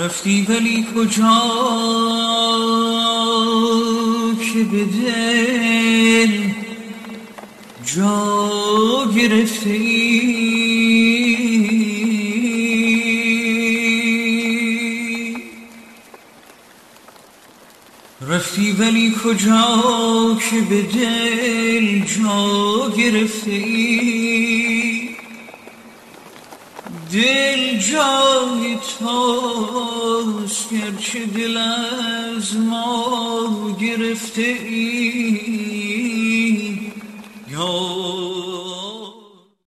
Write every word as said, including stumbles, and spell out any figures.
رفتی ولی کجا که به دل جا گرفتی؟ رفتی ولی کجا که به دل جا گرفتی؟ دل جای توست گرچه دل از ما گرفته ای یا